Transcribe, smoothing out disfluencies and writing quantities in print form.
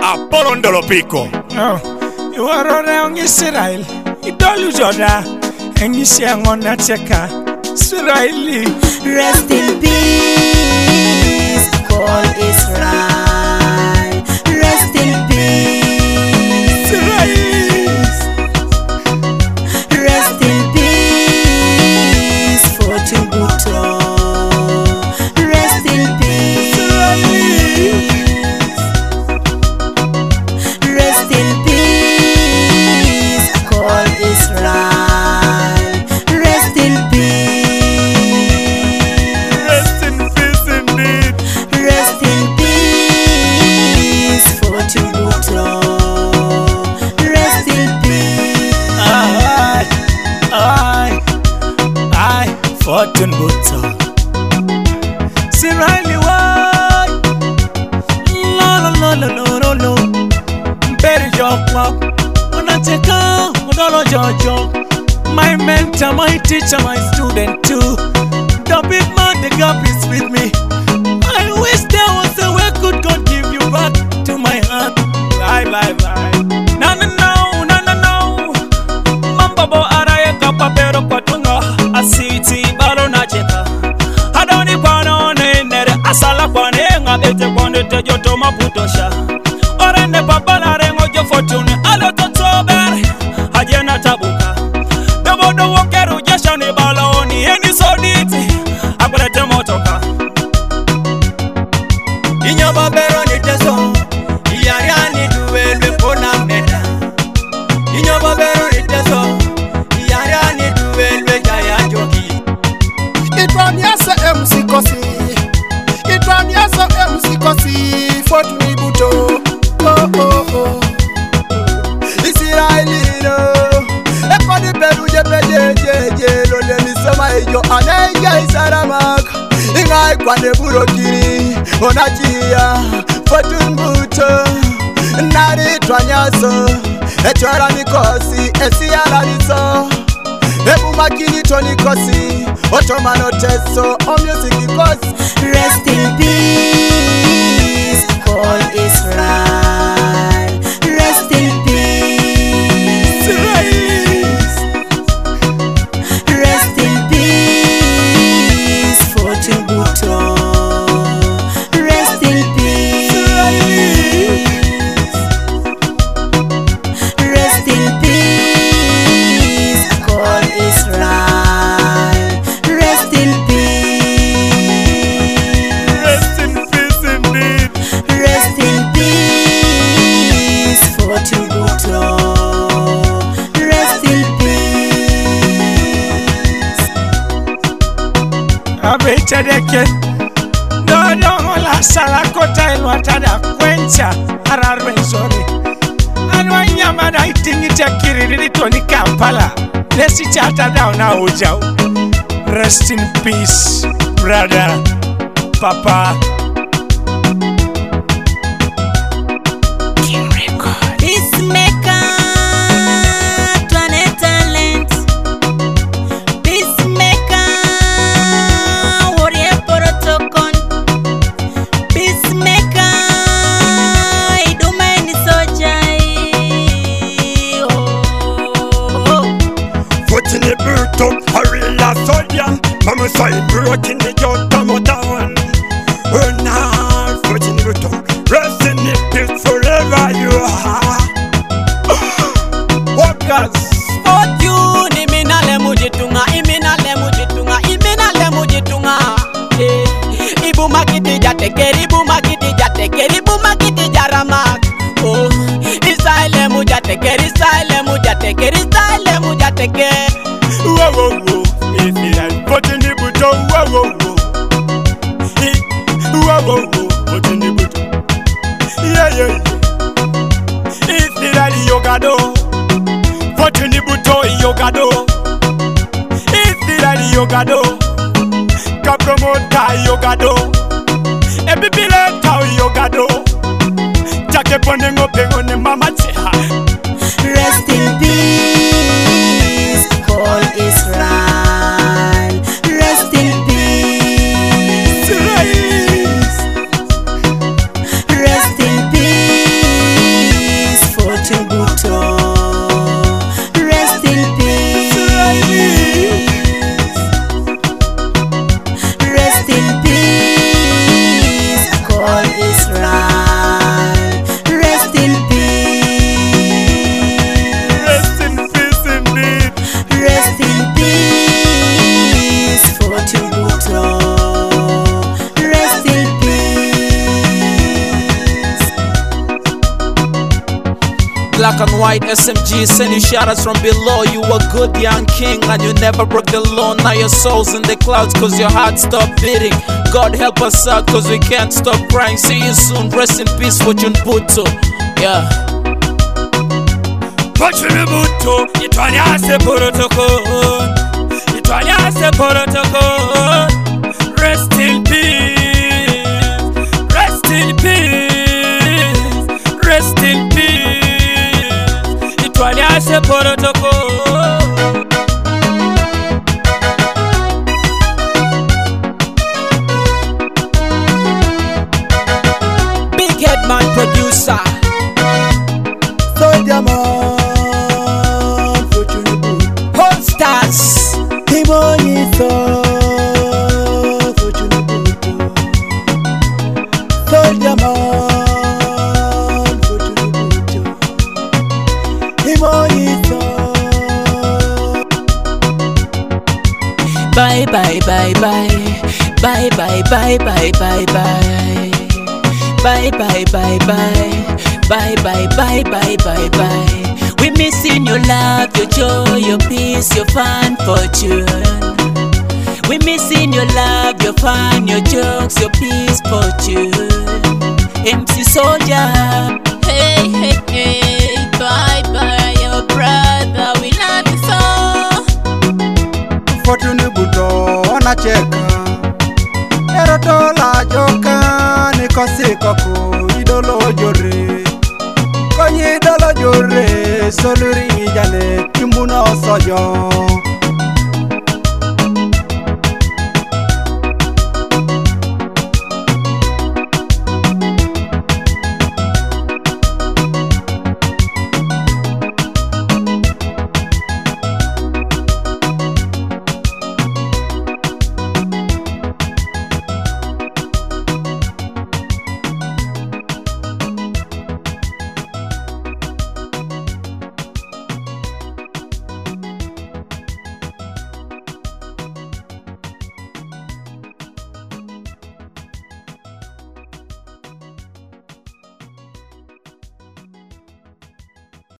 Apollo Ndolopiko. You are around Israel. Idolu Joda. And you see I'm on that checker. Israeli. Rest in peace, all Israel. Rest in peace, rest in peace, Fortune Buto. Rest in peace, rest in peace, all Israel. Rest in peace. Rest in peace indeed. Rest in peace, Fortune Buto. Rest in peace. I, Fortune Buto. Israeli, why? No. Bury your club. Unateka, udolo jojo. My mentor, my teacher, my student too. The big man, the gap is with me. I wish there was a way could God give you back to my heart. Bye. No. Mambabo araye kapapero patunga. Asiti balo na cheka. Adoni pano nere asala pane ngabete kwande tejo toma putosha. Orende papala rengo jo fortune aloto tober. Ajena tabuka. Dobo wokeru jesha ni baloni eni soditi. Akwete motoka. Inyoba bero ni teso. Iyariani duwelwe pona meda. Inyoba bero ni teso. Iyariani duwelwe jaya jogi. Itwanyasa MC Kosi. Itwanyasa MC Kosi. Fortune Buto. Oh. Israeli no. Ekodi peru je lole misoma ejo aneja isaramak. Ingai kwande burokiri onachia Fortune Buto. Nari twanyaso echora mikosi esiala niso. Ebu makini Tony Kosi Otomano Teso O music because Rest in peace, all Israel. Rest in peace, rest in peace, Fortune Buto. Rest in peace, rest in peace, all Israel. Rest in peace, Rest in peace indeed. rest in peace, Fortune Buto. Rest in peace. Abechadeke. No, la sala kota ilwatada kwencha. Ararwe nzori. Anwa nyama na itingita kiriri Tony Kampala. Lesi chata down na ujao. Rest in peace, brother, papa. Peacemaker, Twane talent. Peacemaker, warrior protocol. Peacemaker, idumeni sojai. Oh. Fortune Buto, a real soldier. Mama say broken the jota motown. Oh now, Fortune Buto, rest in peace forever you are. Workers, Fortune iminale mujitunga. Ibu makiti jatekeri, ibu makiti jaramak. Oh, Israel mujatekeri. whoa. If it ain't Fortune Buto, whoa. Fortune Buto, yeah. If it ain't Yogado, Fortune Buto, Yogado. If it ain't Yogado, Kapromota, Yogado. Ebibile tau Yogado. Jake ponengo pengone mama cheha. Rest in peace, all Israel. Rest in peace, rest in peace. Black and white SMG, send you shoutouts from below. You a good young king and you never broke the law. Now your soul's in the clouds cause your heart stopped beating. God help us out cause we can't stop crying. See you soon, rest in peace Fortune Buto. Yeah. Fortune Buto, itwanyase protocol. Itwanyase protocol. Rest in peace. Rest in peace. Rest in peace. Itwanyase protocol. Man producer Soldier man, Fortune Buto. All stars Timonito, Fortune Buto. Soldier man, Fortune Buto. Timonito. Bye bye bye bye. Bye bye bye bye bye bye. Bye bye bye bye. Bye bye bye bye bye bye. We missing your love, your joy, your peace, your fun, Fortune. We missing your love, your fun, your jokes, your peace, Fortune. MC Soldier. Hey, hey, hey, bye bye, your brother, we love you so. Fortune Buto wanacheka, erotola joka nikosikoku idolo jore, konyi idolo jore soluri jane kimbuno sojo.